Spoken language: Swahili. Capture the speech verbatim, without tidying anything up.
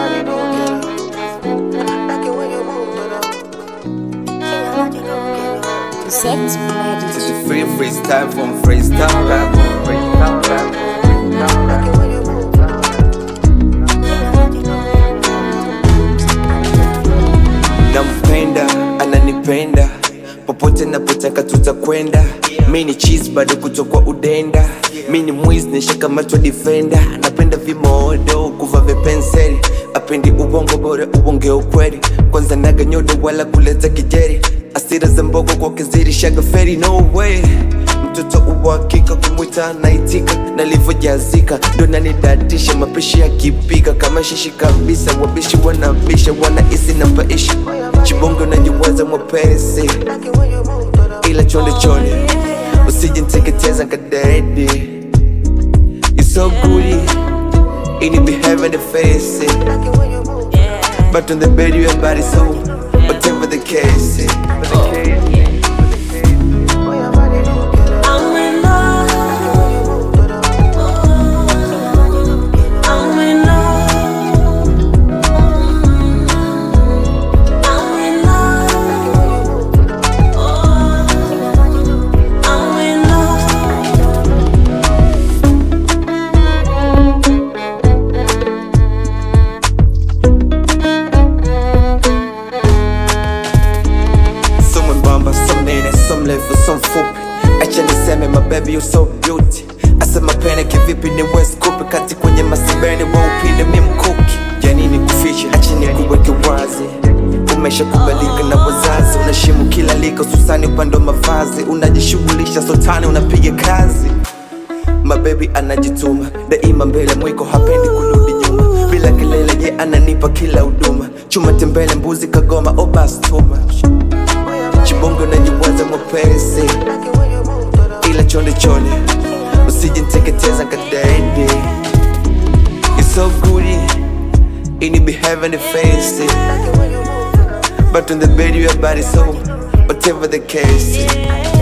body don't get up. Like it when you move it up. Ain't nobody don't get up. The sex This magic. is free freestyle from freestyle rap. Freestyle rap. Freestyle Like rap. it when you move it up. Ain't nobody don't get up. Nampenda, ananipenda, popote napotaka tutakwenda. Mi ni cheese bado kutokwa udenda. Mi ni mwizi nishakamatwa defender. Napenda vimodo kuva vipenseli. Apendi ubongo bora ubonge ukweli. Kwanza naga nyodo wala kuleta kijeri. Asira za mbogo kwa kiziri shaga feri. No way, mtoto uwakika kumwita naitika. Nalivojazika ndo nanidatisha. Mapishi ya kipika kama shishi kabisa. Wabishi wanabisha wanaisi na mpaishi. Chibongo najiwaza mwepesi Like it when you move it up. ila chonde chonde usije niteketeza kadedi. You so goody, ini behave in the face Like it when you move it up. but on the bed you your body so whatever the case. Oh, your body don't get up. I'm in love. Like it when you move it up. Ain't nobody don't get up. I'm in love. I'm in love. Like it when you move it up. Ain't nobody don't get up. I'm in love. Some mbamba, some nene, some lefu, some fupi. Acha niseme my baby you so beauty. Asema pene kivipi ni West Kupi. Kati kwenye masibeni wa upinde mi mkuki. Yani ni kufiche, acha ni kuweke wazi. Umesha kubalika na wazazi. Unashimu kila lika susani upande wa mavazi. Unajishughulisha sotani unapiga kazi. My baby anajituma daima mbele mwiko hapendi kurudi nyuma. Bila kelele ye ananipa kila huduma. Chuma tembele mbuzi kagoma oh basi too much. Chibongo najiwaza mwepesi Like it when you move it up. ila chonde chonde usije niteketeza kadedi. You so goody, ini behave in the face Like it when you move it up. but on the bed you your body so whatever the case.